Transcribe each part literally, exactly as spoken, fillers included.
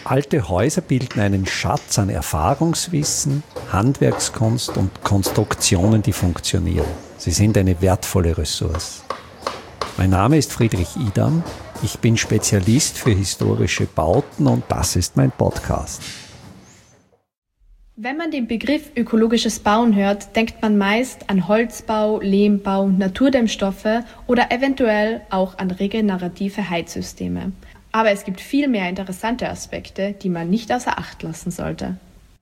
Alte Häuser bilden einen Schatz an Erfahrungswissen, Handwerkskunst und Konstruktionen, die funktionieren. Sie sind eine wertvolle Ressource. Mein Name ist Friedrich Idam. Ich bin Spezialist für historische Bauten und das ist mein Podcast. Wenn man den Begriff ökologisches Bauen hört, denkt man meist an Holzbau, Lehmbau, Naturdämmstoffe oder eventuell auch an regenerative Heizsysteme. Aber es gibt viel mehr interessante Aspekte, die man nicht außer Acht lassen sollte.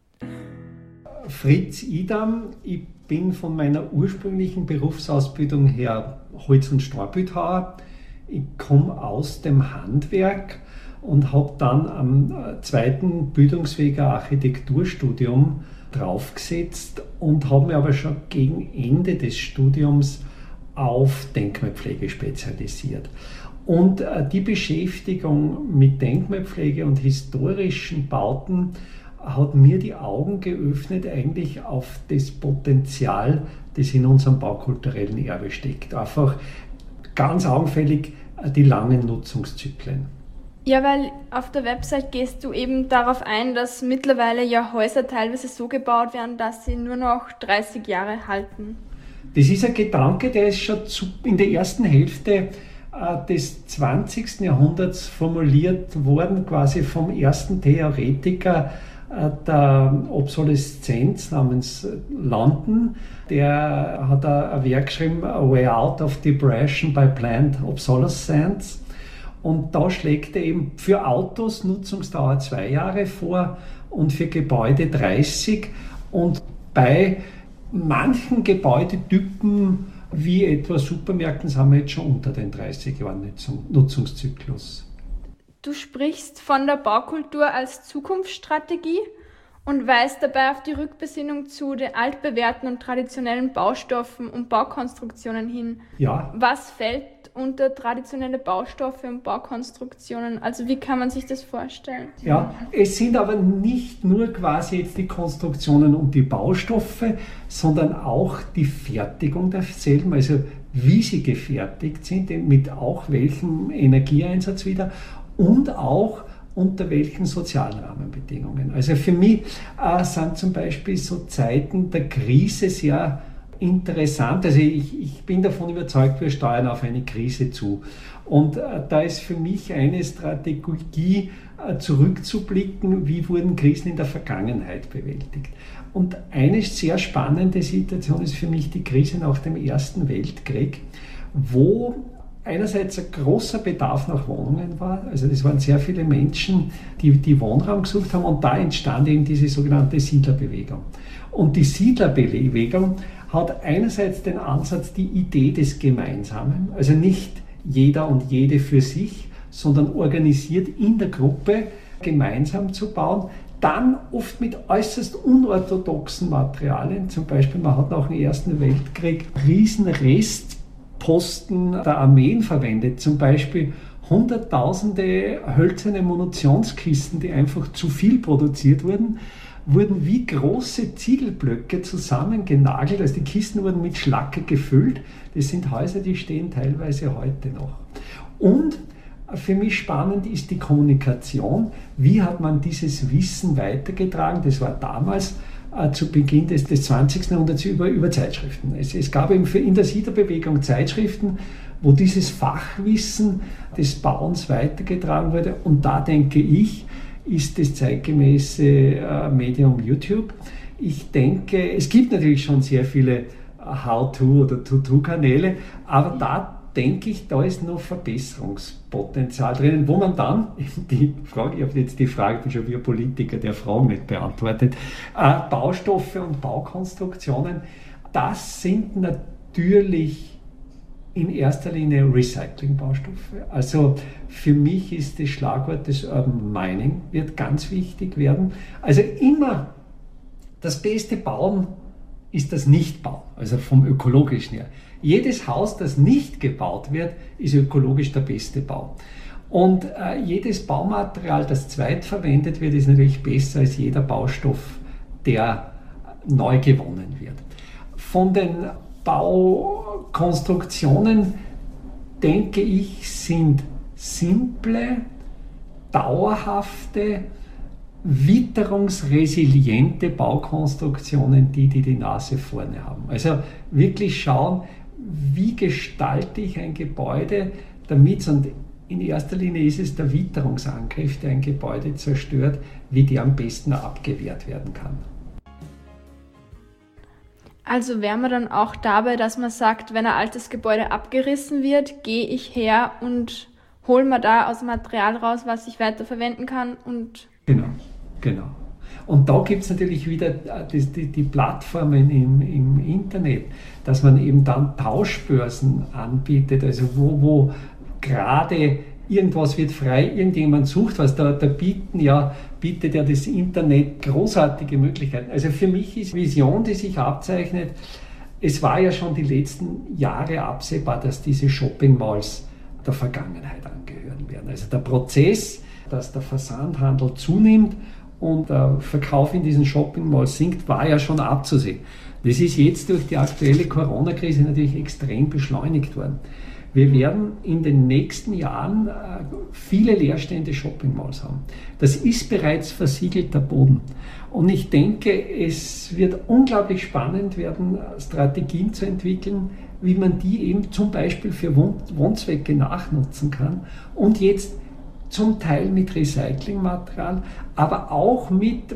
Fritz Idam, ich bin von meiner ursprünglichen Berufsausbildung her Holz- und Staubbildhauer. Ich komme aus dem Handwerk und habe dann am zweiten Bildungsweg ein Architekturstudium draufgesetzt und habe mich aber schon gegen Ende des Studiums auf Denkmalpflege spezialisiert. Und die Beschäftigung mit Denkmalpflege und historischen Bauten hat mir die Augen geöffnet eigentlich auf das Potenzial, das in unserem baukulturellen Erbe steckt. Einfach ganz augenfällig die langen Nutzungszyklen. Ja, weil auf der Website gehst du eben darauf ein, dass mittlerweile ja Häuser teilweise so gebaut werden, dass sie nur noch dreißig Jahre halten. Das ist ein Gedanke, der ist schon in der ersten Hälfte des zwanzigsten Jahrhunderts formuliert worden, quasi vom ersten Theoretiker der Obsoleszenz namens London. Der hat ein Werk geschrieben, A Way Out of Depression by Planned Obsolescence. Und da schlägt er eben für Autos Nutzungsdauer zwei Jahre vor und für Gebäude dreißig. Und bei manchen Gebäudetypen wie etwa Supermärkten sind wir jetzt schon unter den dreißig Jahren Nutzungszyklus. Du sprichst von der Baukultur als Zukunftsstrategie und weist dabei auf die Rückbesinnung zu den altbewährten und traditionellen Baustoffen und Baukonstruktionen hin. Ja. Was fällt unter traditionelle Baustoffe und Baukonstruktionen? Also wie kann man sich das vorstellen? Ja, es sind aber nicht nur quasi jetzt die Konstruktionen und die Baustoffe, sondern auch die Fertigung derselben, also wie sie gefertigt sind, mit auch welchem Energieeinsatz wieder und auch unter welchen sozialen Rahmenbedingungen. Also für mich äh, sind zum Beispiel so Zeiten der Krise sehr interessant. Also ich, ich bin davon überzeugt, wir steuern auf eine Krise zu. Und äh, da ist für mich eine Strategie, äh, zurückzublicken, wie wurden Krisen in der Vergangenheit bewältigt. Und eine sehr spannende Situation ist für mich die Krise nach dem Ersten Weltkrieg, wo einerseits ein großer Bedarf nach Wohnungen war, also das waren sehr viele Menschen, die, die Wohnraum gesucht haben und da entstand eben diese sogenannte Siedlerbewegung. Und die Siedlerbewegung hat einerseits den Ansatz, die Idee des Gemeinsamen, also nicht jeder und jede für sich, sondern organisiert in der Gruppe gemeinsam zu bauen, dann oft mit äußerst unorthodoxen Materialien, zum Beispiel man hat nach dem Ersten Weltkrieg Riesenrest Posten der Armeen verwendet, zum Beispiel hunderttausende hölzerne Munitionskisten, die einfach zu viel produziert wurden, wurden wie große Ziegelblöcke zusammengenagelt, also die Kisten wurden mit Schlacke gefüllt. Das sind Häuser, die stehen teilweise heute noch. Und für mich spannend ist die Kommunikation. Wie hat man dieses Wissen weitergetragen? Das war damals zu Beginn des, des zwanzigsten Jahrhunderts über, über Zeitschriften. Es, es gab eben für in der Siedlerbewegung Zeitschriften, wo dieses Fachwissen des Bauens weitergetragen wurde. Und da denke ich, ist das zeitgemäße äh, Medium YouTube. Ich denke, es gibt natürlich schon sehr viele How-To- oder To-Do-Kanäle, aber da denke ich, da ist noch Verbesserungspotenzial drinnen, wo man dann, die Frage, ich habe jetzt die Frage, ich bin schon wie ein Politiker, der Fragen nicht beantwortet, äh, Baustoffe und Baukonstruktionen, das sind natürlich in erster Linie Recycling-Baustoffe. Also für mich ist das Schlagwort des Urban Mining, wird ganz wichtig werden. Also immer das beste Bauen ist das Nichtbauen, also vom ökologischen her. Jedes Haus, das nicht gebaut wird, ist ökologisch der beste Bau. Und äh, jedes Baumaterial, das zweitverwendet wird, ist natürlich besser als jeder Baustoff, der neu gewonnen wird. Von den Baukonstruktionen, denke ich, sind simple, dauerhafte witterungsresiliente Baukonstruktionen, die, die die Nase vorne haben. Also wirklich schauen, wie gestalte ich ein Gebäude, damit, und in erster Linie ist es der Witterungsangriff, der ein Gebäude zerstört, wie der am besten abgewehrt werden kann. Also wären wir dann auch dabei, dass man sagt, wenn ein altes Gebäude abgerissen wird, gehe ich her und hole mir da aus dem Material raus, was ich weiterverwenden kann. Und genau, genau. Und da gibt es natürlich wieder die, die, die Plattformen im, im Internet, dass man eben dann Tauschbörsen anbietet, also wo, wo gerade irgendwas wird frei, irgendjemand sucht was, da, da bieten ja, bietet ja das Internet großartige Möglichkeiten. Also für mich ist Vision, die sich abzeichnet, es war ja schon die letzten Jahre absehbar, dass diese Shopping Malls der Vergangenheit angehören werden. Also der Prozess, dass der Versandhandel zunimmt und der Verkauf in diesen Shopping Malls sinkt, war ja schon abzusehen. Das ist jetzt durch die aktuelle Corona-Krise natürlich extrem beschleunigt worden. Wir werden in den nächsten Jahren viele leerstehende Shopping Malls haben. Das ist bereits versiegelter Boden. Und ich denke, es wird unglaublich spannend werden, Strategien zu entwickeln, wie man die eben zum Beispiel für Wohnzwecke nachnutzen kann und jetzt zum Teil mit Recyclingmaterial, aber auch mit,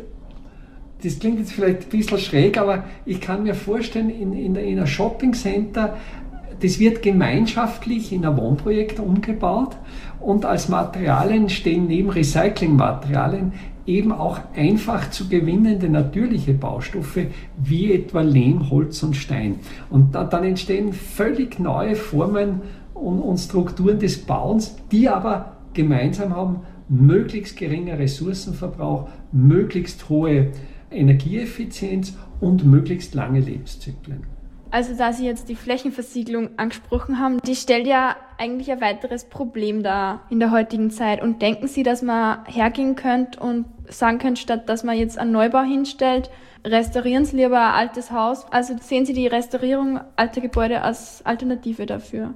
das klingt jetzt vielleicht ein bisschen schräg, aber ich kann mir vorstellen, in, in, in einem Shopping-Center, das wird gemeinschaftlich in ein Wohnprojekt umgebaut und als Materialien stehen neben Recyclingmaterialien eben auch einfach zu gewinnende natürliche Baustoffe wie etwa Lehm, Holz und Stein. Und da, dann entstehen völlig neue Formen und, und Strukturen des Bauens, die aber gemeinsam haben, möglichst geringer Ressourcenverbrauch, möglichst hohe Energieeffizienz und möglichst lange Lebenszyklen. Also da Sie jetzt die Flächenversiegelung angesprochen haben, die stellt ja eigentlich ein weiteres Problem dar in der heutigen Zeit. Und denken Sie, dass man hergehen könnte und sagen könnte, statt dass man jetzt einen Neubau hinstellt, restaurieren Sie lieber ein altes Haus? Also sehen Sie die Restaurierung alter Gebäude als Alternative dafür?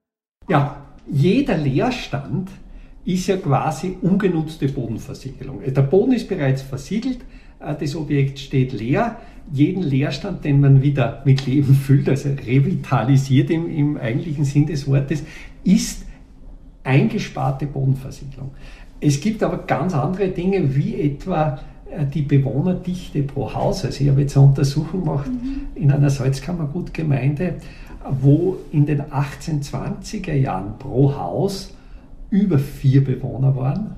Ja, jeder Leerstand ist ja quasi ungenutzte Bodenversiegelung. Der Boden ist bereits versiegelt, das Objekt steht leer. Jeden Leerstand, den man wieder mit Leben füllt, also revitalisiert im, im eigentlichen Sinn des Wortes, ist eingesparte Bodenversiegelung. Es gibt aber ganz andere Dinge, wie etwa die Bewohnerdichte pro Haus. Also ich habe jetzt eine Untersuchung gemacht mhm. in einer Salzkammergutgemeinde, wo in den achtzehnhundertzwanziger Jahren pro Haus über vier Bewohner waren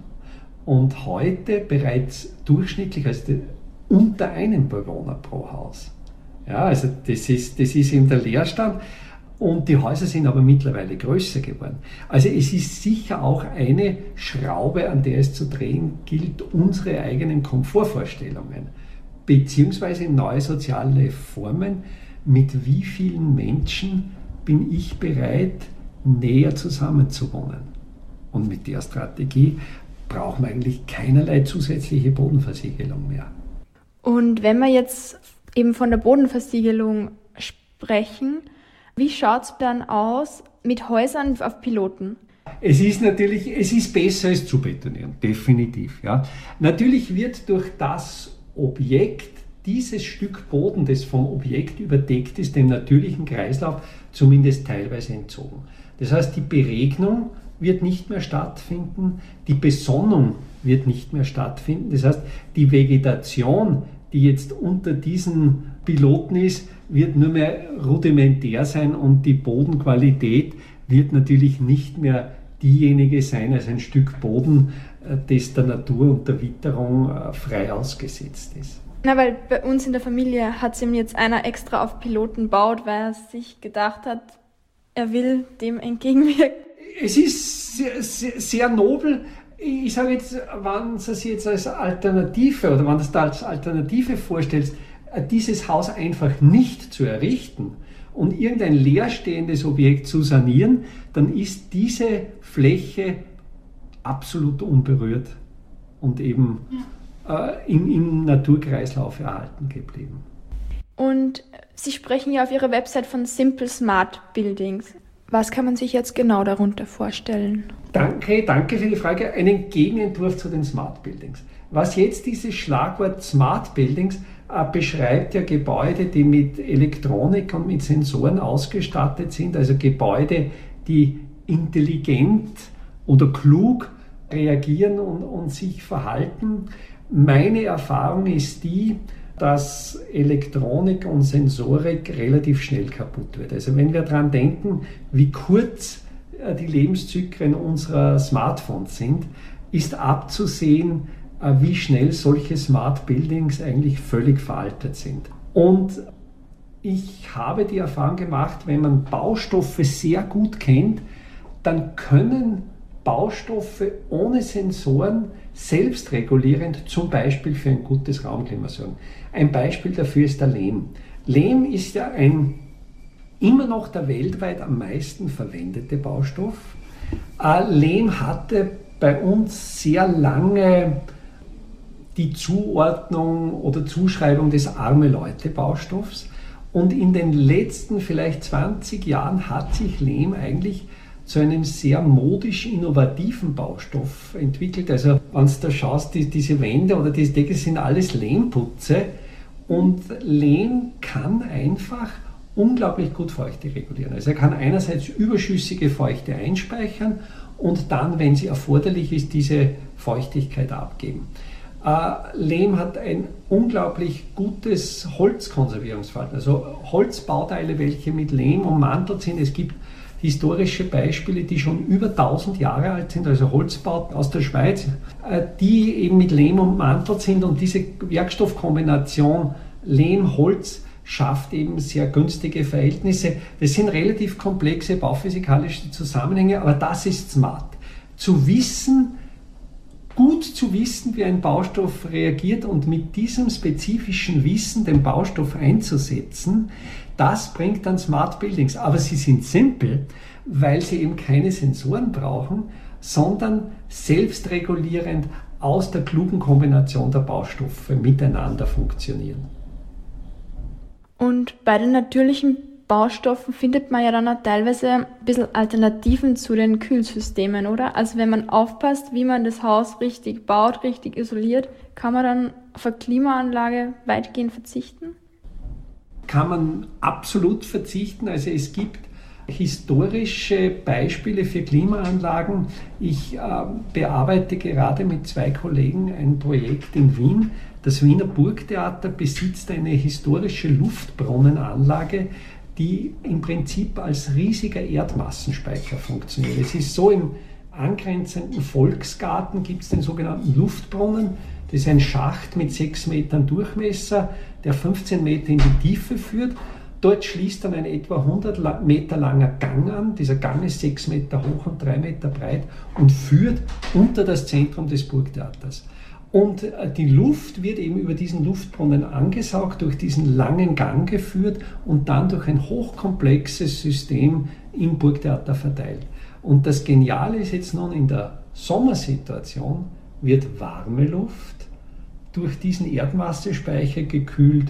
und heute bereits durchschnittlich, also unter einem Bewohner pro Haus. Ja, also das ist, das ist eben der Leerstand und die Häuser sind aber mittlerweile größer geworden. Also es ist sicher auch eine Schraube, an der es zu drehen gilt, unsere eigenen Komfortvorstellungen beziehungsweise neue soziale Formen. Mit wie vielen Menschen bin ich bereit, näher zusammenzuwohnen? Und mit der Strategie brauchen wir eigentlich keinerlei zusätzliche Bodenversiegelung mehr. Und wenn wir jetzt eben von der Bodenversiegelung sprechen, wie schaut es dann aus mit Häusern auf Piloten? Es ist natürlich, es ist besser als zu betonieren, definitiv. Ja. Natürlich wird durch das Objekt dieses Stück Boden, das vom Objekt überdeckt ist, dem natürlichen Kreislauf zumindest teilweise entzogen. Das heißt, die Beregnung wird nicht mehr stattfinden, die Besonnung wird nicht mehr stattfinden. Das heißt, die Vegetation, die jetzt unter diesen Piloten ist, wird nur mehr rudimentär sein und die Bodenqualität wird natürlich nicht mehr diejenige sein als ein Stück Boden, das der Natur und der Witterung frei ausgesetzt ist. Na, weil bei uns in der Familie hat sich jetzt einer extra auf Piloten baut, weil er sich gedacht hat, er will dem entgegenwirken. Es ist sehr, sehr, sehr nobel. Ich sage jetzt, wenn du es jetzt als Alternative oder wenn du es da als Alternative vorstellst, dieses Haus einfach nicht zu errichten und irgendein leerstehendes Objekt zu sanieren, dann ist diese Fläche absolut unberührt und eben ja. äh, im, im Naturkreislauf erhalten geblieben. Und Sie sprechen ja auf Ihrer Website von Simple Smart Buildings. Was kann man sich jetzt genau darunter vorstellen? Danke, danke für die Frage. Einen Gegenentwurf zu den Smart Buildings. Was jetzt dieses Schlagwort Smart Buildings äh, beschreibt, ja Gebäude, die mit Elektronik und mit Sensoren ausgestattet sind, also Gebäude, die intelligent oder klug reagieren und, und sich verhalten. Meine Erfahrung ist die, dass Elektronik und Sensorik relativ schnell kaputt wird. Also wenn wir daran denken, wie kurz die Lebenszyklen unserer Smartphones sind, ist abzusehen, wie schnell solche Smart Buildings eigentlich völlig veraltet sind. Und ich habe die Erfahrung gemacht, wenn man Baustoffe sehr gut kennt, dann können Baustoffe ohne Sensoren selbstregulierend zum Beispiel für ein gutes Raumklima sorgen. Ein Beispiel dafür ist der Lehm. Lehm ist ja ein immer noch der weltweit am meisten verwendete Baustoff. Äh, Lehm hatte bei uns sehr lange die Zuordnung oder Zuschreibung des arme Leute Baustoffs und in den letzten vielleicht zwanzig Jahren hat sich Lehm eigentlich zu einem sehr modisch innovativen Baustoff entwickelt. Also wenn du da schaust, die, diese Wände oder diese Decke sind alles Lehmputze und Lehm kann einfach unglaublich gut Feuchte regulieren. Also er kann einerseits überschüssige Feuchte einspeichern und dann, wenn sie erforderlich ist, diese Feuchtigkeit abgeben. Äh, Lehm hat ein unglaublich gutes Holzkonservierungsverhalten. Also Holzbauteile, welche mit Lehm ummantelt sind. Es gibt historische Beispiele, die schon über tausend Jahre alt sind, also Holzbauten aus der Schweiz, die eben mit Lehm ummantelt sind und diese Werkstoffkombination Lehm-Holz schafft eben sehr günstige Verhältnisse. Das sind relativ komplexe bauphysikalische Zusammenhänge, aber das ist smart. Zu wissen, gut zu wissen, wie ein Baustoff reagiert und mit diesem spezifischen Wissen den Baustoff einzusetzen, das bringt dann Smart Buildings. Aber sie sind simpel, weil sie eben keine Sensoren brauchen, sondern selbstregulierend aus der klugen Kombination der Baustoffe miteinander funktionieren. Und bei den natürlichen Baustoffen findet man ja dann auch teilweise ein bisschen Alternativen zu den Kühlsystemen, oder? Also wenn man aufpasst, wie man das Haus richtig baut, richtig isoliert, kann man dann auf eine Klimaanlage weitgehend verzichten? Kann man absolut verzichten. Also es gibt historische Beispiele für Klimaanlagen. Ich äh, bearbeite gerade mit zwei Kollegen ein Projekt in Wien. Das Wiener Burgtheater besitzt eine historische Luftbrunnenanlage, die im Prinzip als riesiger Erdmassenspeicher funktioniert. Es ist so, im angrenzenden Volksgarten gibt es den sogenannten Luftbrunnen. Das ist ein Schacht mit sechs Metern Durchmesser, der fünfzehn Meter in die Tiefe führt. Dort schließt dann ein etwa hundert Meter langer Gang an. Dieser Gang ist sechs Meter hoch und drei Meter breit und führt unter das Zentrum des Burgtheaters. Und die Luft wird eben über diesen Luftbrunnen angesaugt, durch diesen langen Gang geführt und dann durch ein hochkomplexes System im Burgtheater verteilt. Und das Geniale ist jetzt nun, in der Sommersituation wird warme Luft durch diesen Erdmassespeicher gekühlt,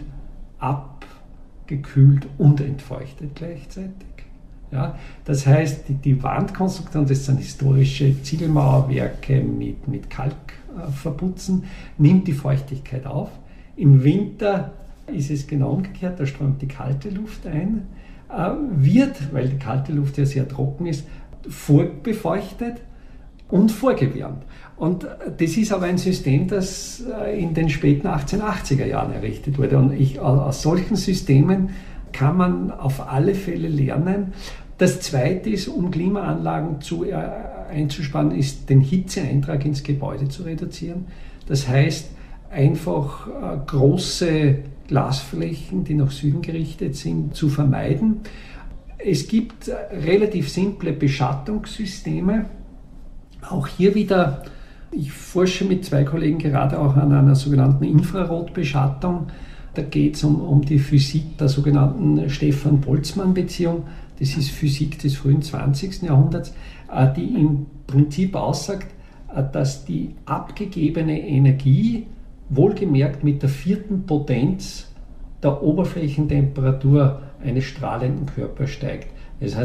abgekühlt und entfeuchtet gleichzeitig. Ja, das heißt, die, die Wandkonstruktion, das sind historische Ziegelmauerwerke mit, mit Kalk äh, verputzen, nimmt die Feuchtigkeit auf. Im Winter ist es genau umgekehrt, da strömt die kalte Luft ein, äh, wird, weil die kalte Luft ja sehr trocken ist, vorbefeuchtet und vorgewärmt. Und das ist aber ein System, das in den späten achtzehnhundertachtziger Jahren errichtet wurde. Und ich, aus solchen Systemen kann man auf alle Fälle lernen. Das Zweite ist, um Klimaanlagen zu, äh, einzusparen, ist, den Hitzeeintrag ins Gebäude zu reduzieren. Das heißt, einfach äh, große Glasflächen, die nach Süden gerichtet sind, zu vermeiden. Es gibt relativ simple Beschattungssysteme. Auch hier wieder, ich forsche mit zwei Kollegen gerade auch an einer sogenannten Infrarotbeschattung. Da geht es um, um die Physik der sogenannten Stefan-Boltzmann-Beziehung. Das ist Physik des frühen zwanzigsten Jahrhunderts, die im Prinzip aussagt, dass die abgegebene Energie, wohlgemerkt mit der vierten Potenz der Oberflächentemperatur eines strahlenden Körpers steigt. Das heißt,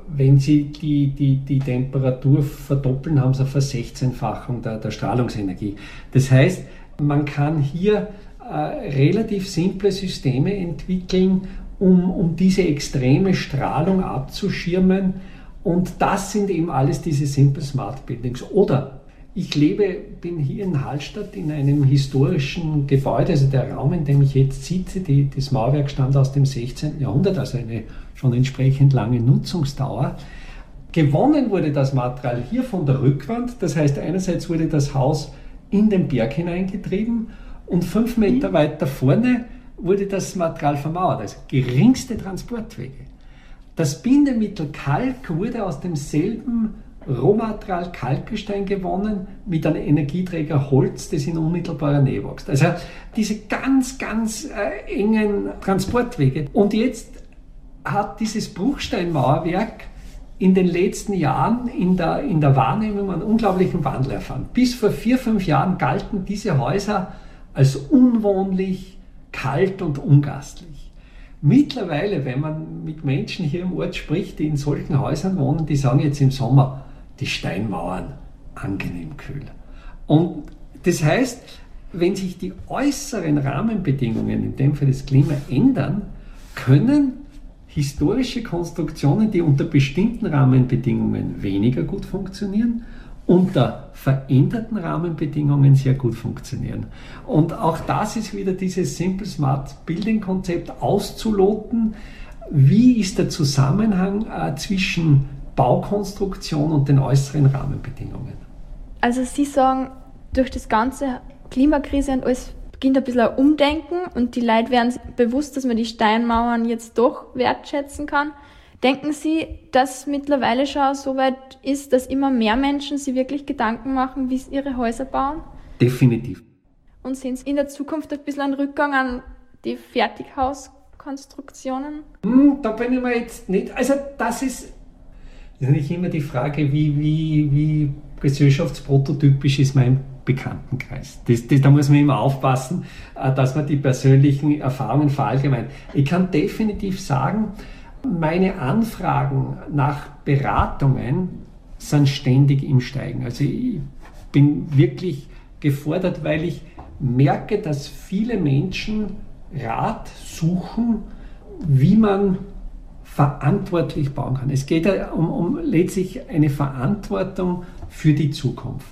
wenn Sie die, die, die Temperatur verdoppeln, haben Sie eine Versechzehnfachung der, der Strahlungsenergie. Das heißt, man kann hier äh, relativ simple Systeme entwickeln, um, um diese extreme Strahlung abzuschirmen. Und das sind eben alles diese Simple Smart Buildings. Oder ich lebe, bin hier in Hallstatt in einem historischen Gebäude, also der Raum, in dem ich jetzt sitze, die, das Mauerwerk stammt aus dem sechzehnten Jahrhundert, also eine schon entsprechend lange Nutzungsdauer. Gewonnen wurde das Material hier von der Rückwand, das heißt einerseits wurde das Haus in den Berg hineingetrieben und fünf Meter weiter vorne wurde das Material vermauert, also geringste Transportwege. Das Bindemittel Kalk wurde aus demselben Rohmaterial Kalkgestein gewonnen mit einem Energieträger Holz, das in unmittelbarer Nähe wächst. Also diese ganz, ganz äh, engen Transportwege. Und jetzt hat dieses Bruchsteinmauerwerk in den letzten Jahren in der, in der Wahrnehmung einen unglaublichen Wandel erfahren. Bis vor vier, fünf Jahren galten diese Häuser als unwohnlich, kalt und ungastlich. Mittlerweile, wenn man mit Menschen hier im Ort spricht, die in solchen Häusern wohnen, die sagen jetzt im Sommer, die Steinmauern angenehm kühl. Und das heißt, wenn sich die äußeren Rahmenbedingungen, in dem Fall das Klima, ändern, können historische Konstruktionen, die unter bestimmten Rahmenbedingungen weniger gut funktionieren, unter veränderten Rahmenbedingungen sehr gut funktionieren. Und auch das ist wieder dieses Simple Smart Building Konzept auszuloten. Wie ist der Zusammenhang äh, zwischen Baukonstruktion und den äußeren Rahmenbedingungen? Also Sie sagen, durch das ganze Klimakrise und alles beginnt ein bisschen ein Umdenken und die Leute werden sich bewusst, dass man die Steinmauern jetzt doch wertschätzen kann. Denken Sie, dass mittlerweile schon so weit ist, dass immer mehr Menschen sich wirklich Gedanken machen, wie sie ihre Häuser bauen? Definitiv. Und sehen Sie in der Zukunft ein bisschen einen Rückgang an die Fertighauskonstruktionen? Hm, da bin ich mir jetzt nicht. Also das ist, das ist nicht immer die Frage, wie, wie, wie gesellschaftsprototypisch ist mein Bekanntenkreis. Das, das, da muss man immer aufpassen, dass man die persönlichen Erfahrungen verallgemeinert. Ich kann definitiv sagen, meine Anfragen nach Beratungen sind ständig im Steigen. Also ich bin wirklich gefordert, weil ich merke, dass viele Menschen Rat suchen, wie man verantwortlich bauen kann. Es geht ja um, um letztlich eine Verantwortung für die Zukunft.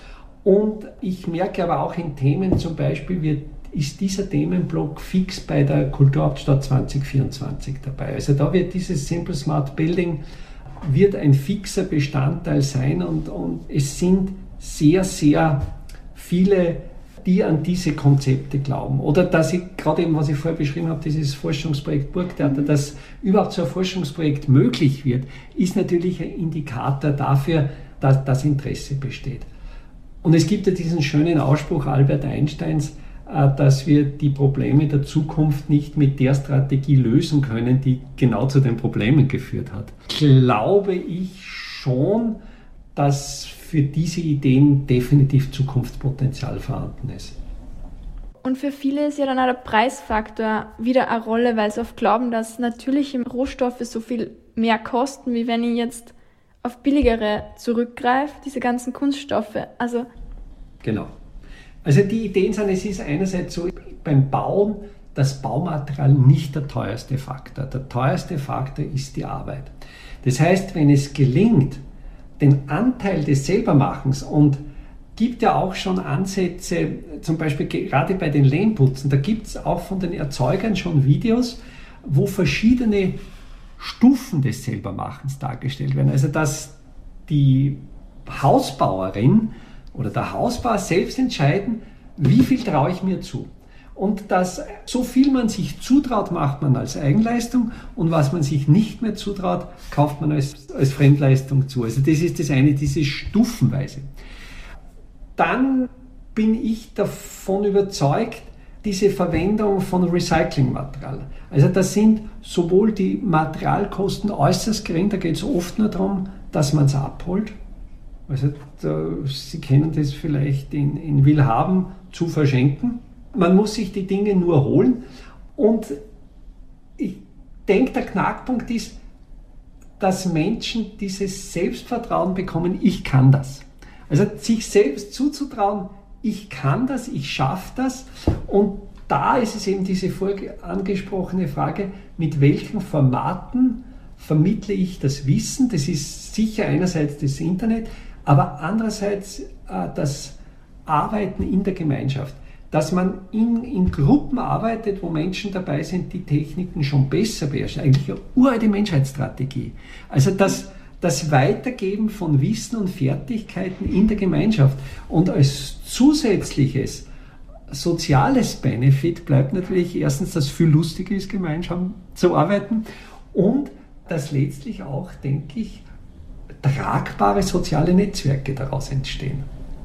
Und ich merke aber auch in Themen, zum Beispiel wird ist dieser Themenblock fix bei der Kulturhauptstadt zwanzig vierundzwanzig dabei. Also da wird dieses Simple Smart Building wird ein fixer Bestandteil sein und, und es sind sehr, sehr viele, die an diese Konzepte glauben. Oder dass ich, gerade eben, was ich vorher beschrieben habe, dieses Forschungsprojekt Burgtheater, dass überhaupt so ein Forschungsprojekt möglich wird, ist natürlich ein Indikator dafür, dass das Interesse besteht. Und es gibt ja diesen schönen Ausspruch Albert Einsteins, dass wir die Probleme der Zukunft nicht mit der Strategie lösen können, die genau zu den Problemen geführt hat. Glaube ich schon, dass für diese Ideen definitiv Zukunftspotenzial vorhanden ist. Und für viele ist ja dann auch der Preisfaktor wieder eine Rolle, weil sie oft glauben, dass natürliche Rohstoffe so viel mehr kosten, wie wenn ich jetzt auf billigere zurückgreife, diese ganzen Kunststoffe. Also genau. Also die Ideen sind, es ist einerseits so, beim Bauen das Baumaterial nicht der teuerste Faktor. Der teuerste Faktor ist die Arbeit. Das heißt, wenn es gelingt, den Anteil des Selbermachens, und gibt ja auch schon Ansätze, zum Beispiel gerade bei den Lehmputzen, da gibt es auch von den Erzeugern schon Videos, wo verschiedene Stufen des Selbermachens dargestellt werden. Also dass die Hausbauerin oder der Hausbauer selbst entscheiden, wie viel traue ich mir zu. Und dass so viel man sich zutraut, macht man als Eigenleistung und was man sich nicht mehr zutraut, kauft man als, als Fremdleistung zu. Also das ist das eine, diese Stufenweise. Dann bin ich davon überzeugt, diese Verwendung von Recyclingmaterial. Also da sind sowohl die Materialkosten äußerst gering, da geht es oft nur darum, dass man es abholt. Also da, Sie kennen das vielleicht in, in Willhaben, zu verschenken. Man muss sich die Dinge nur holen. Und ich denke, der Knackpunkt ist, dass Menschen dieses Selbstvertrauen bekommen, ich kann das. Also sich selbst zuzutrauen, ich kann das, ich schaffe das. Und da ist es eben diese vorge- angesprochene Frage, mit welchen Formaten vermittle ich das Wissen? Das ist sicher einerseits das Internet, aber andererseits äh, das Arbeiten in der Gemeinschaft. Dass man in, in Gruppen arbeitet, wo Menschen dabei sind, die Techniken schon besser beherrschen. Eigentlich eine uralte Menschheitsstrategie. Also das, das Weitergeben von Wissen und Fertigkeiten in der Gemeinschaft. Und als zusätzliches soziales Benefit bleibt natürlich erstens, dass es viel lustiger ist, gemeinsam zu arbeiten und dass letztlich auch, denke ich, tragbare soziale Netzwerke daraus entstehen.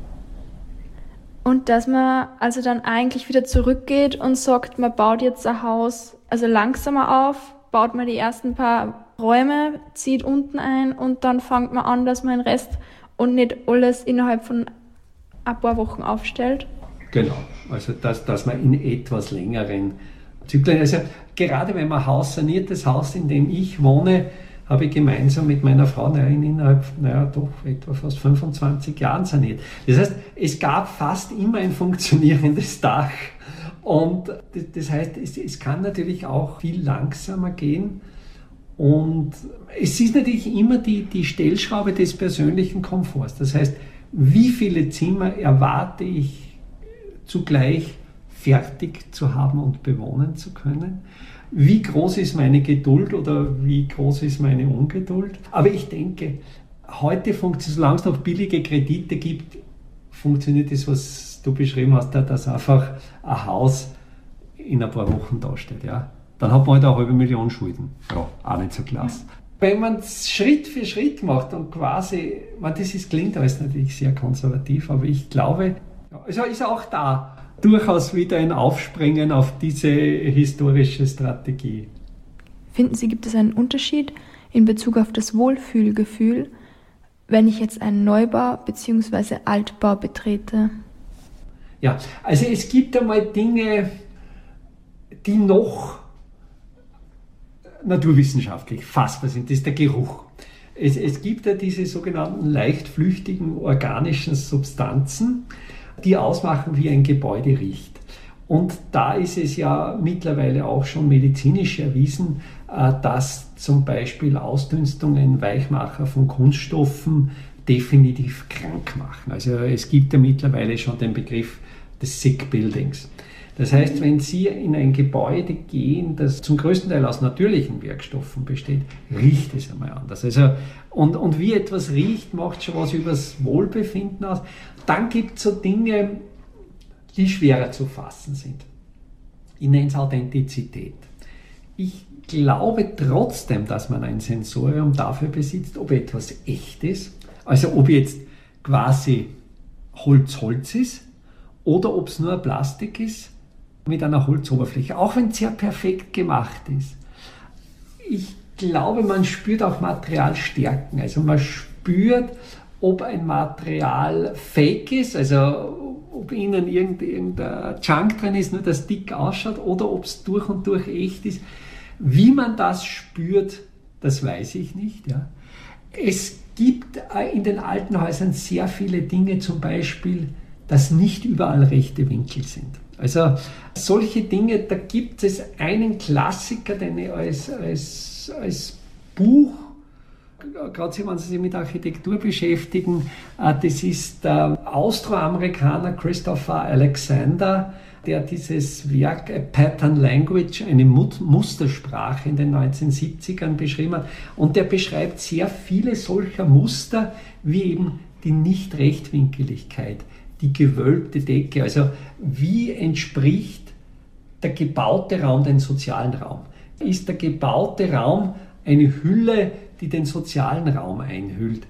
Und dass man also dann eigentlich wieder zurückgeht und sagt, man baut jetzt ein Haus also langsamer auf, baut man die ersten paar Räume, zieht unten ein und dann fängt man an, dass man den Rest und nicht alles innerhalb von ein paar Wochen aufstellt. Genau, also dass, dass man in etwas längeren Zyklen, also gerade wenn man ein Haus saniert, das Haus, in dem ich wohne, habe ich gemeinsam mit meiner Frau nein, innerhalb, naja, doch etwa fast fünfundzwanzig Jahren saniert. Das heißt, es gab fast immer ein funktionierendes Dach. Und das heißt, es, es kann natürlich auch viel langsamer gehen. Und es ist natürlich immer die, die Stellschraube des persönlichen Komforts. Das heißt, wie viele Zimmer erwarte ich zugleich fertig zu haben und bewohnen zu können? Wie groß ist meine Geduld oder wie groß ist meine Ungeduld? Aber ich denke, heute funktioniert, solange es noch billige Kredite gibt, funktioniert das, was du beschrieben hast, dass einfach ein Haus in ein paar Wochen dasteht. Ja? Dann hat man halt eine halbe Million Schulden. Ja, auch nicht so klasse. Wenn man es Schritt für Schritt macht und quasi, man, das ist, klingt alles natürlich sehr konservativ, aber ich glaube, also ist auch da durchaus wieder ein Aufspringen auf diese historische Strategie. Finden Sie, gibt es einen Unterschied in Bezug auf das Wohlfühlgefühl, wenn ich jetzt einen Neubau bzw. Altbau betrete? Ja, also es gibt einmal Dinge, die noch naturwissenschaftlich fassbar sind. Das ist der Geruch. Es, es gibt ja diese sogenannten leicht flüchtigen organischen Substanzen, die ausmachen, wie ein Gebäude riecht. Und da ist es ja mittlerweile auch schon medizinisch erwiesen, dass zum Beispiel Ausdünstungen, Weichmacher von Kunststoffen definitiv krank machen. Also es gibt ja mittlerweile schon den Begriff des Sick Buildings. Das heißt, wenn Sie in ein Gebäude gehen, das zum größten Teil aus natürlichen Werkstoffen besteht, riecht es einmal anders. Also, und, und wie etwas riecht, macht schon was über das Wohlbefinden aus. Dann gibt es so Dinge, die schwerer zu fassen sind. Ich nenne es Authentizität. Ich glaube trotzdem, dass man ein Sensorium dafür besitzt, ob etwas echt ist, also ob jetzt quasi Holz Holz ist oder ob es nur Plastik ist mit einer Holzoberfläche, auch wenn es sehr perfekt gemacht ist. Ich glaube, man spürt auch Materialstärken, also man spürt, ob ein Material fake ist, also ob innen irgendein Junk drin ist, nur das dick ausschaut, oder ob es durch und durch echt ist. Wie man das spürt, das weiß ich nicht. Ja. Es gibt in den alten Häusern sehr viele Dinge, zum Beispiel, dass nicht überall rechte Winkel sind. Also solche Dinge, da gibt es einen Klassiker, den ich als, als, als Buch, gerade wenn Sie sich mit Architektur beschäftigen, das ist der Austroamerikaner Christopher Alexander, der dieses Werk A Pattern Language, eine Mustersprache in den neunzehnhundertsiebzigern beschrieben hat. Und der beschreibt sehr viele solcher Muster, wie eben die Nicht-Rechtwinkeligkeit, die gewölbte Decke. Also wie entspricht der gebaute Raum dem sozialen Raum? Ist der gebaute Raum eine Hülle, die den sozialen Raum einhüllt?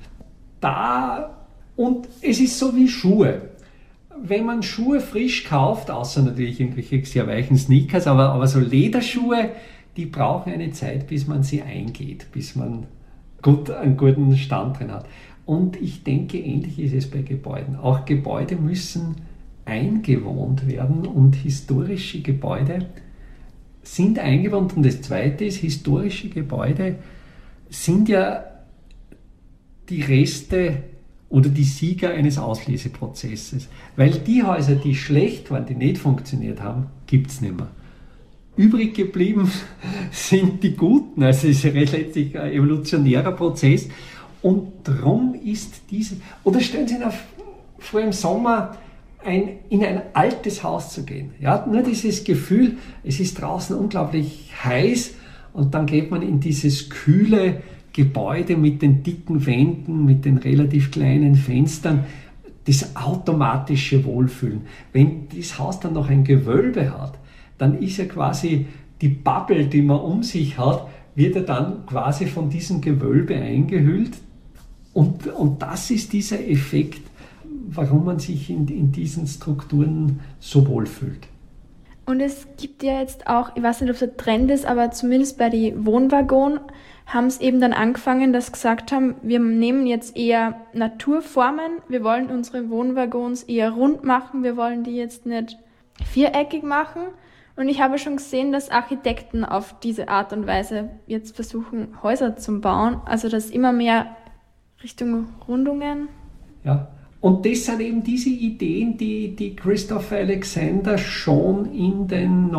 Da, und es ist so wie Schuhe. Wenn man Schuhe frisch kauft, außer natürlich irgendwelche sehr weichen Sneakers, aber, aber so Lederschuhe, die brauchen eine Zeit, bis man sie eingeht, bis man gut, einen guten Stand drin hat. Und ich denke, ähnlich ist es bei Gebäuden. Auch Gebäude müssen eingewohnt werden und historische Gebäude sind eingewohnt. Und das Zweite ist, historische Gebäude sind ja die Reste oder die Sieger eines Ausleseprozesses. Weil die Häuser, die schlecht waren, die nicht funktioniert haben, gibt es nicht mehr. Übrig geblieben sind die Guten, also es ist ja letztlich ein evolutionärer Prozess. Und darum ist diese, oder stellen Sie sich vor, im Sommer ein, in ein altes Haus zu gehen. Ja, nur dieses Gefühl, es ist draußen unglaublich heiß und dann geht man in dieses kühle Gebäude mit den dicken Wänden, mit den relativ kleinen Fenstern, das automatische Wohlfühlen. Wenn das Haus dann noch ein Gewölbe hat, dann ist ja quasi die Bubble, die man um sich hat, wird ja dann quasi von diesem Gewölbe eingehüllt. Und, und das ist dieser Effekt, warum man sich in, in diesen Strukturen so wohlfühlt. Und es gibt ja jetzt auch, ich weiß nicht, ob es ein Trend ist, aber zumindest bei den Wohnwaggonen haben es eben dann angefangen, dass sie gesagt haben, wir nehmen jetzt eher Naturformen, wir wollen unsere Wohnwaggons eher rund machen, wir wollen die jetzt nicht viereckig machen. Und ich habe schon gesehen, dass Architekten auf diese Art und Weise jetzt versuchen, Häuser zu bauen, also dass immer mehr Richtung Rundungen. Ja, und das sind eben diese Ideen, die, die Christopher Alexander schon in den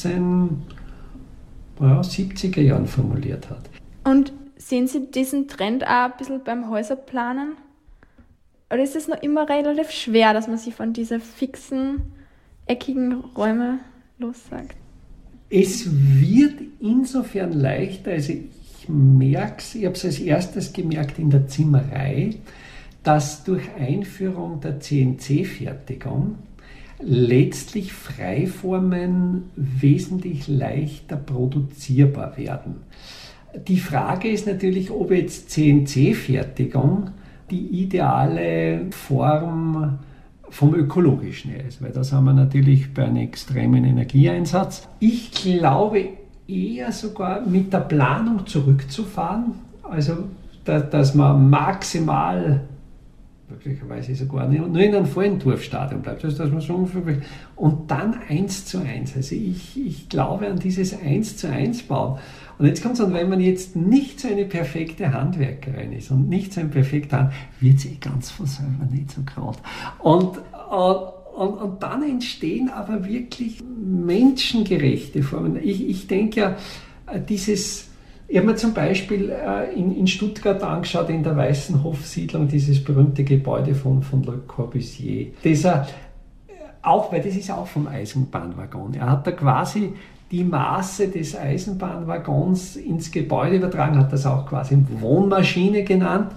neunzehnhundertsiebziger Jahren formuliert hat. Und sehen Sie diesen Trend auch ein bisschen beim Häuserplanen? Oder ist es noch immer relativ schwer, dass man sich von diesen fixen, eckigen Räumen lossagt? Es wird insofern leichter, also ich merke es, ich habe es als erstes gemerkt in der Zimmerei, dass durch Einführung der C N C-Fertigung letztlich Freiformen wesentlich leichter produzierbar werden. Die Frage ist natürlich, ob jetzt C N C-Fertigung die ideale Form vom Ökologischen her ist, weil das haben wir natürlich bei einem extremen Energieeinsatz. Ich glaube eher sogar mit der Planung zurückzufahren, also da, dass man maximal, möglicherweise sogar nicht, nur in einem Vorentwurfsstadium bleibt, also dass man so ungefähr, und dann eins zu eins. Also ich, ich glaube an dieses eins zu eins bauen. Und jetzt kommt es an, wenn man jetzt nicht so eine perfekte Handwerkerin ist und nicht so ein perfekter Hand, wird sie ganz von selber nicht so gerade. Und, und, und dann entstehen aber wirklich menschengerechte Formen. Ich, ich denke ja, dieses, ich habe mir zum Beispiel in, in Stuttgart angeschaut, in der Weißenhof-Siedlung, dieses berühmte Gebäude von, von Le Corbusier. Dieser, auch, weil das ist auch vom Eisenbahnwaggon. Er hat da quasi die Maße des Eisenbahnwaggons ins Gebäude übertragen, hat das auch quasi Wohnmaschine genannt.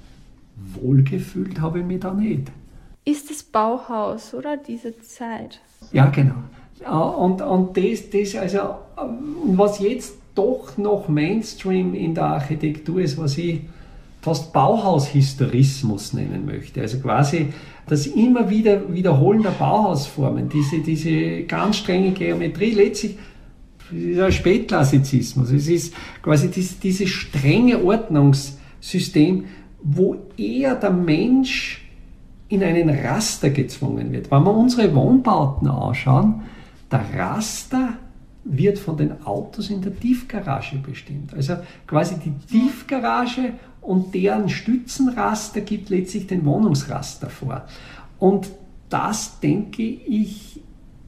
Wohlgefühlt habe ich mich da nicht. Ist das Bauhaus, oder? Diese Zeit. Ja, genau. Und, und das, das, also, was jetzt doch noch Mainstream in der Architektur ist, was ich fast Bauhaushistorismus nennen möchte. Also quasi das immer wieder Wiederholen der Bauhausformen, diese, diese ganz strenge Geometrie, letztlich ist ein Spätklassizismus. Es ist quasi dieses, dieses strenge Ordnungssystem, wo eher der Mensch in einen Raster gezwungen wird. Wenn wir unsere Wohnbauten anschauen, der Raster wird von den Autos in der Tiefgarage bestimmt. Also quasi die Tiefgarage und deren Stützenraster gibt letztlich den Wohnungsraster vor. Und das, denke ich,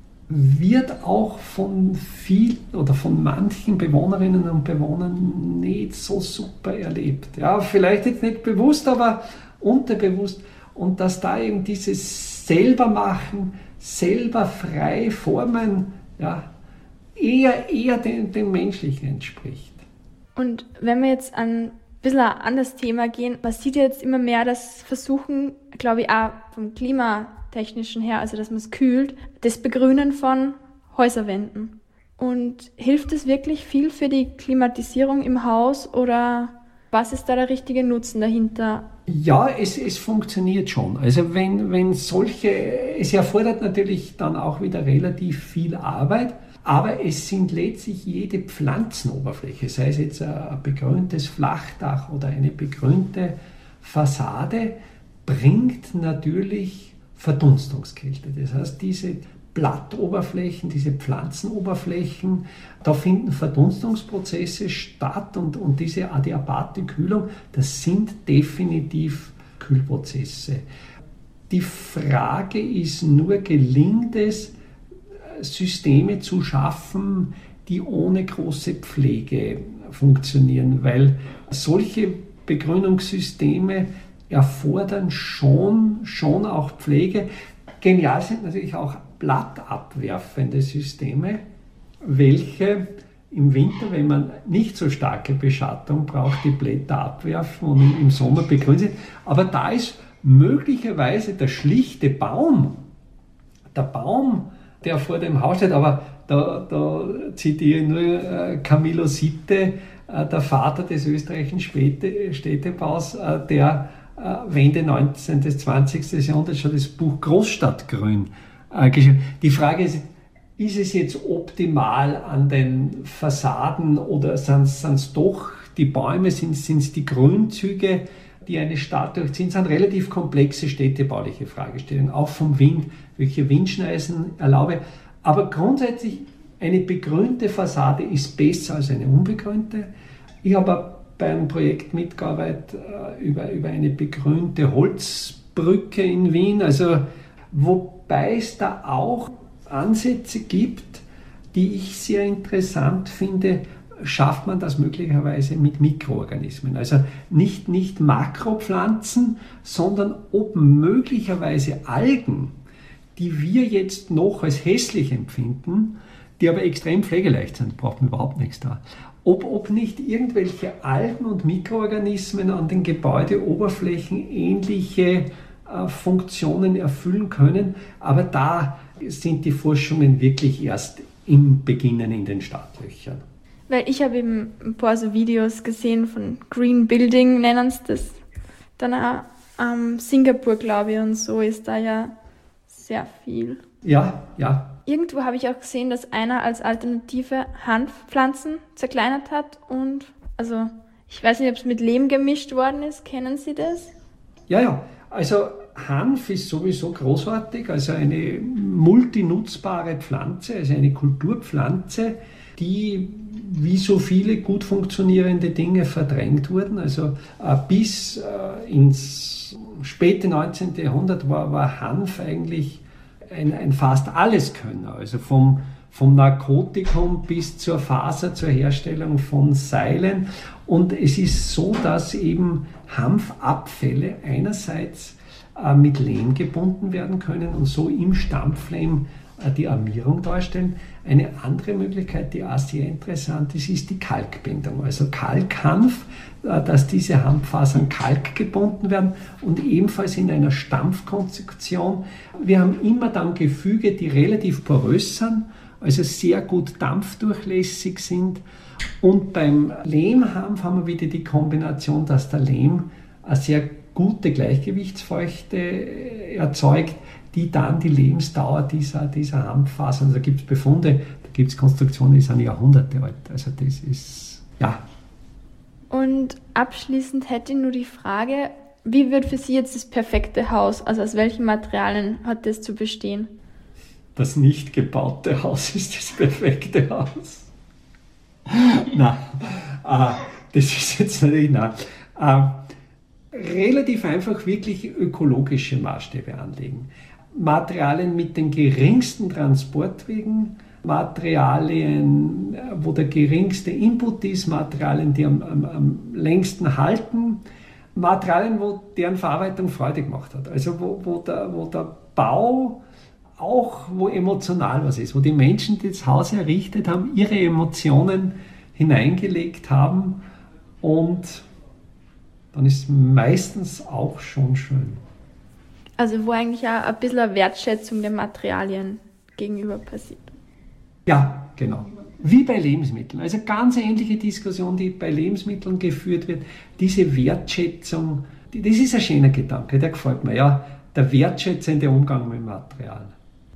wird auch von vielen oder von manchen Bewohnerinnen und Bewohnern nicht so super erlebt. Ja, vielleicht jetzt nicht bewusst, aber unterbewusst. Und dass da eben dieses Selbermachen, selber frei formen, ja, eher, eher dem, dem Menschlichen entspricht. Und wenn wir jetzt an ein bisschen ein anderes Thema gehen, man sieht ja jetzt immer mehr das Versuchen, glaube ich, auch vom Klimatechnischen her, also dass man es kühlt, das Begrünen von Häuserwänden. Und hilft es wirklich viel für die Klimatisierung im Haus oder was ist da der richtige Nutzen dahinter? Ja, es, es funktioniert schon. Also wenn, wenn solche, es erfordert natürlich dann auch wieder relativ viel Arbeit, aber es sind letztlich jede Pflanzenoberfläche, sei es jetzt ein begrüntes Flachdach oder eine begrünte Fassade, bringt natürlich Verdunstungskälte. Das heißt, diese Blattoberflächen, diese Pflanzenoberflächen, da finden Verdunstungsprozesse statt und, und diese adiabate Kühlung, das sind definitiv Kühlprozesse. Die Frage ist nur, gelingt es, Systeme zu schaffen, die ohne große Pflege funktionieren, weil solche Begrünungssysteme erfordern schon, schon auch Pflege. Genial sind natürlich auch blattabwerfende Systeme, welche im Winter, wenn man nicht so starke Beschattung braucht, die Blätter abwerfen und im Sommer begrünen sind. Aber da ist möglicherweise der schlichte Baum, der Baum, der vor dem Haus steht, aber da, da zitiere ich nur äh, Camillo Sitte, äh, der Vater des österreichischen Städte, Städtebaus, äh, der äh, Ende neunzehnten bis zwanzigsten Jahrhunderts schon das Buch Großstadtgrün äh, geschrieben. Die Frage ist, ist es jetzt optimal an den Fassaden oder sind es doch die Bäume, sind es die Grünzüge, die eine Stadt durchziehen, sind relativ komplexe städtebauliche Fragestellungen, auch vom Wind, welche Windschneisen erlaube. Aber grundsätzlich, eine begrünte Fassade ist besser als eine unbegrünte. Ich habe beim Projekt mitgearbeitet äh, über, über eine begrünte Holzbrücke in Wien, also wobei es da auch Ansätze gibt, die ich sehr interessant finde, schafft man das möglicherweise mit Mikroorganismen. Also nicht, nicht Makropflanzen, sondern ob möglicherweise Algen, die wir jetzt noch als hässlich empfinden, die aber extrem pflegeleicht sind, braucht man überhaupt nichts da. Ob, ob nicht irgendwelche Algen und Mikroorganismen an den Gebäudeoberflächen ähnliche äh, Funktionen erfüllen können, aber da sind die Forschungen wirklich erst im Beginnen in den Startlöchern. Weil ich habe eben ein paar so Videos gesehen von Green Building, nennen sie das. Dann auch ähm, Singapur, glaube ich, und so ist da ja sehr viel. Ja, ja. Irgendwo habe ich auch gesehen, dass einer als Alternative Hanfpflanzen zerkleinert hat und, also, ich weiß nicht, ob es mit Lehm gemischt worden ist. Kennen Sie das? Ja, ja. Also Hanf ist sowieso großartig, also eine multinutzbare Pflanze, also eine Kulturpflanze, die wie so viele gut funktionierende Dinge verdrängt wurden. Also äh, bis äh, ins späte neunzehnten Jahrhundert war, war Hanf eigentlich ein, ein fast Alleskönner, also vom, vom Narkotikum bis zur Faser, zur Herstellung von Seilen. Und es ist so, dass eben Hanfabfälle einerseits äh, mit Lehm gebunden werden können und so im Stampflehm äh, die Armierung darstellen. Eine andere Möglichkeit, die auch sehr interessant ist, ist die Kalkbindung. Also Kalkhanf, äh, dass diese Hanffasern Kalk gebunden werden und ebenfalls in einer Stampfkonstruktion. Wir haben immer dann Gefüge, die relativ porös sind, also sehr gut dampfdurchlässig sind. Und beim Lehmhanf haben wir wieder die Kombination, dass der Lehm eine sehr gute Gleichgewichtsfeuchte erzeugt, die dann die Lebensdauer dieser, dieser Hanffasern, also da gibt es Befunde, da gibt es Konstruktionen, die sind Jahrhunderte alt. Also das ist, ja. Und abschließend hätte ich nur die Frage, wie wird für Sie jetzt das perfekte Haus, also aus welchen Materialien hat das zu bestehen? Das nicht gebaute Haus ist das perfekte Haus. Nein, äh, das ist jetzt natürlich, nein. Äh, relativ einfach wirklich ökologische Maßstäbe anlegen. Materialien mit den geringsten Transportwegen, Materialien, wo der geringste Input ist, Materialien, die am, am, am längsten halten, Materialien, wo deren Verarbeitung Freude gemacht hat. Also wo, wo, der, wo der Bau auch, wo emotional was ist, wo die Menschen, die das Haus errichtet haben, ihre Emotionen hineingelegt haben und dann ist es meistens auch schon schön. Also wo eigentlich auch ein bisschen eine Wertschätzung der Materialien gegenüber passiert. Ja, genau. Wie bei Lebensmitteln. Also ganz ähnliche Diskussion, die bei Lebensmitteln geführt wird. Diese Wertschätzung, die, das ist ein schöner Gedanke, der gefällt mir. Ja, der wertschätzende Umgang mit Material.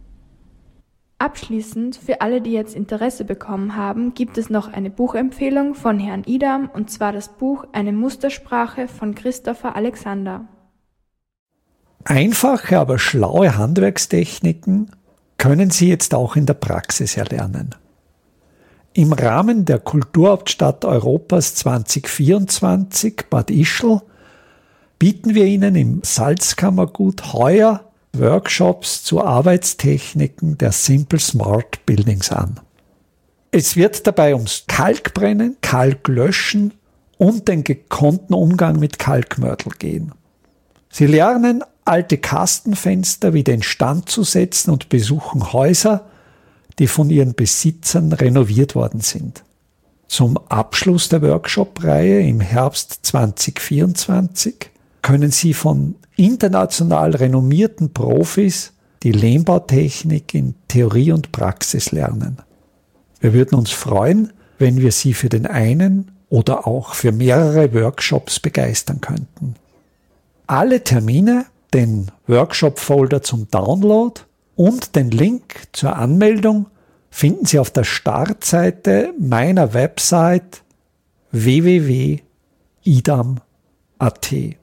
Abschließend, für alle, die jetzt Interesse bekommen haben, gibt es noch eine Buchempfehlung von Herrn Idam, und zwar das Buch Eine Mustersprache von Christopher Alexander. Einfache, aber schlaue Handwerkstechniken können Sie jetzt auch in der Praxis erlernen. Im Rahmen der Kulturhauptstadt Europas zwanzig vierundzwanzig Bad Ischl bieten wir Ihnen im Salzkammergut heuer Workshops zu Arbeitstechniken der Simple Smart Buildings an. Es wird dabei ums Kalkbrennen, Kalklöschen und den gekonnten Umgang mit Kalkmörtel gehen. Sie lernen, alte Kastenfenster wieder instand zu setzen und besuchen Häuser, die von ihren Besitzern renoviert worden sind. Zum Abschluss der Workshop-Reihe im Herbst zwanzig vierundzwanzig können Sie von international renommierten Profis die Lehmbautechnik in Theorie und Praxis lernen. Wir würden uns freuen, wenn wir Sie für den einen oder auch für mehrere Workshops begeistern könnten. Alle Termine, den Workshop-Folder zum Download und den Link zur Anmeldung finden Sie auf der Startseite meiner Website w w w punkt idam punkt a t.